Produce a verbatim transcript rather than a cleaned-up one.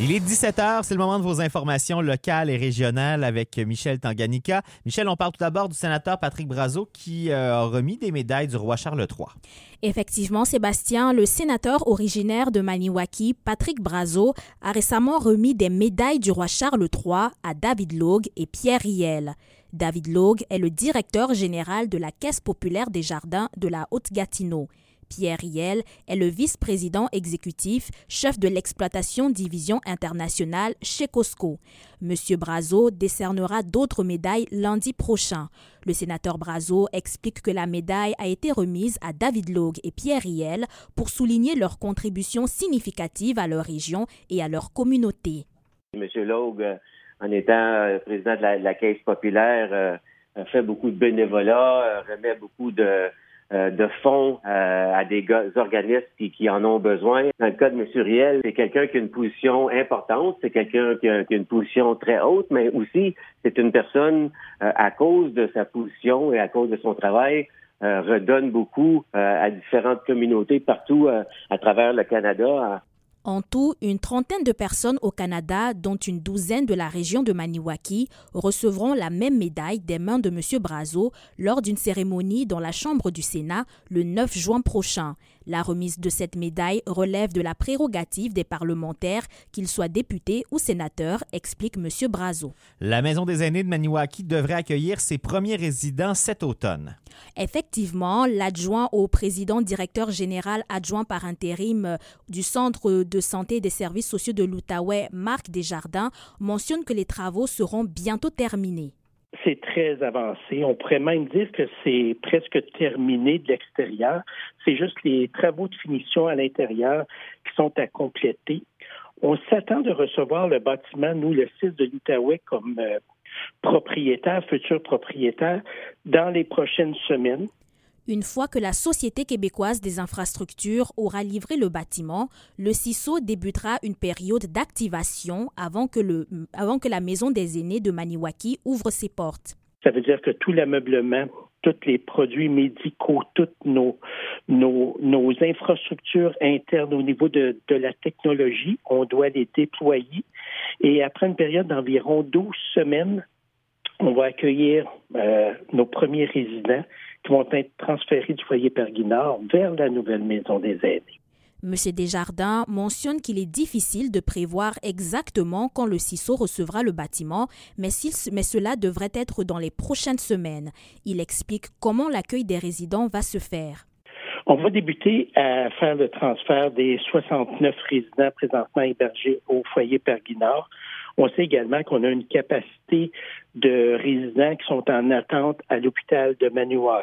Il est dix-sept heures, c'est le moment de vos informations locales et régionales avec Michel Tanganyika. Michel, on parle tout d'abord du sénateur Patrick Brazeau qui euh, a remis des médailles du roi Charles trois. Effectivement, Sébastien, le sénateur originaire de Maniwaki, Patrick Brazeau, a récemment remis des médailles du roi Charles trois à David Logue et Pierre Riel. David Logue est le directeur général de la Caisse populaire des jardins de la Haute-Gatineau. Pierre Riel est le vice-président exécutif, chef de l'exploitation division internationale chez Costco. Monsieur Brazeau décernera d'autres médailles lundi prochain. Le sénateur Brazeau explique que la médaille a été remise à David Logue et Pierre Riel pour souligner leur contribution significative à leur région et à leur communauté. Monsieur Logue, en étant président de la, de la Caisse populaire, euh, fait beaucoup de bénévolat, euh, remet beaucoup de Euh, de fonds euh, à des gars, organismes qui, qui en ont besoin. Dans le cas de M. Riel, c'est quelqu'un qui a une position importante, c'est quelqu'un qui a, qui a une position très haute, mais aussi c'est une personne, euh, à cause de sa position et à cause de son travail, euh, redonne beaucoup euh, à différentes communautés partout euh, à travers le Canada. En tout, une trentaine de personnes au Canada, dont une douzaine de la région de Maniwaki, recevront la même médaille des mains de M. Brazeau lors d'une cérémonie dans la Chambre du Sénat le neuf juin prochain. La remise de cette médaille relève de la prérogative des parlementaires, qu'ils soient députés ou sénateurs, explique M. Brazeau. La Maison des aînés de Maniwaki devrait accueillir ses premiers résidents cet automne. Effectivement, l'adjoint au président directeur général adjoint par intérim du Centre de santé et des services sociaux de l'Outaouais, Marc Desjardins, mentionne que les travaux seront bientôt terminés. C'est très avancé. On pourrait même dire que c'est presque terminé de l'extérieur. C'est juste les travaux de finition à l'intérieur qui sont à compléter. On s'attend de recevoir le bâtiment, nous, le six de l'Outaouais, comme euh, propriétaire, futur propriétaire, dans les prochaines semaines. Une fois que la Société québécoise des infrastructures aura livré le bâtiment, le C I S O débutera une période d'activation avant que, le, avant que la Maison des aînés de Maniwaki ouvre ses portes. Ça veut dire que tout l'ameublement, tous les produits médicaux, toutes nos, nos, nos infrastructures internes au niveau de, de la technologie, on doit les déployer. Et après une période d'environ douze semaines, on va accueillir euh, nos premiers résidents qui vont être transférés du foyer Père-Guy-Nord vers la nouvelle Maison des aînés. M. Desjardins mentionne qu'il est difficile de prévoir exactement quand le C I S O recevra le bâtiment, mais, mais cela devrait être dans les prochaines semaines. Il explique comment l'accueil des résidents va se faire. On va débuter à faire le transfert des soixante-neuf résidents présentement hébergés au foyer Père-Guy-Nord. On sait également qu'on a une capacité de résidents qui sont en attente à l'hôpital de Maniwaki.